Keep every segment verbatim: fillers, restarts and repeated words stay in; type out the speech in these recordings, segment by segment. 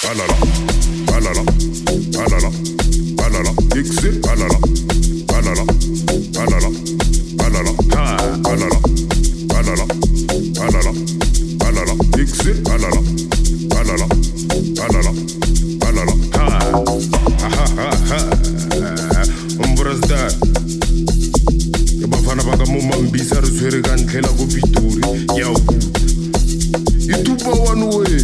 alala, alala, alala, alala, dixi, alala, alala, alala, alala, ha, alala, alala, alala, alala, dixi, alala, alala, alala, alala, ha, ha, ha, ha, umbrasda. Bafana baka mumambisa re tshwere ka ntlhela go Pitori ya o itupa one way.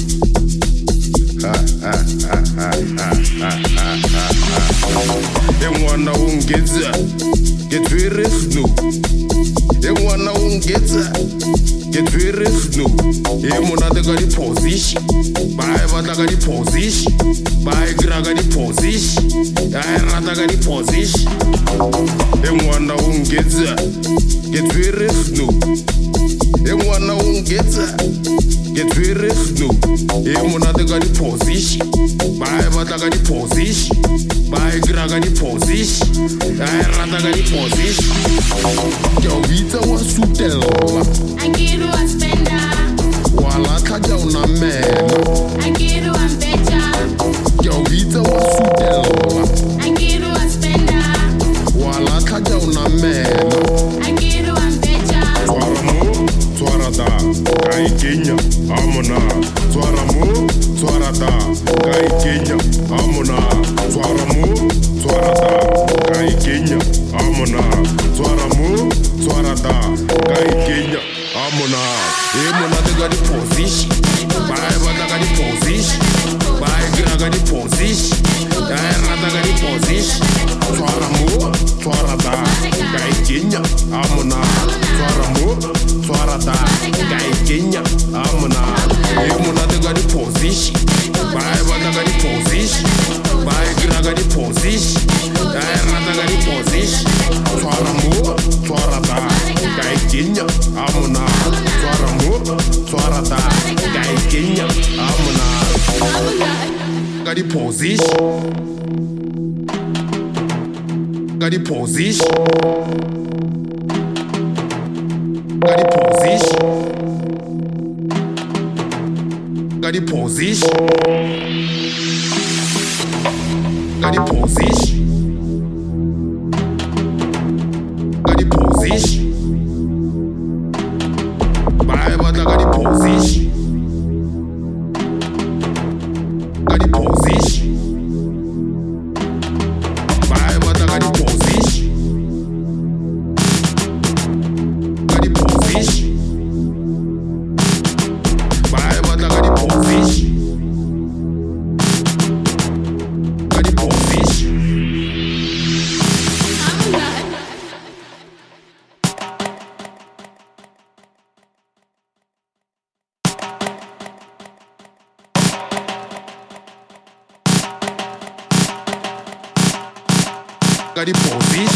E ngwana o nketsa ke tshwere snow. E ngwana o nketsa ke tshwere snow. E monate ka di position ba e batla ka di position ba e gra ka di position ya e rata ka di position. E ngwana o nketsa ke tshwere snow. E ngwana o nketsa ke tshwere snow. E monate ka di position ba e batla ka di position ba e gra ka di position ya e rata ka di position. Ke o bitsa wa sutella I get you a spender. wa latlha ja una mena. I get you a better. Ke o bitsa wa sutella I get you a spender. wa latlha ja una mena. I get you a better. Tswara mo, tswara da, ka ikenya amona. Tswara mo, tswara da, ka ikenya amona. Tswara mo, tswara da, ka ikenya amona. Tswara mo, tswara da, ka ikenya amona. E monate ka di position ba e batla ka di position ba e gira ka di position ya e rata ka di position. Tswara mo, tswara da, ka ikenya amona. Tswara mo, tswara da, ka ikenya amona. E monate ka di position ba e batla ka di position ba e gira ka di position ya e rata ka di position. Tswara mo, tswara da, ka ikenya amona. Tswara mo, tswara da, ka ikenya amona. Ka di position ka di position ka di position ka di position ka di position ka di position ba e batla ka di position ka di position ba e batla ka di position ka di position ba e batla ka di position ka di position. Got the position.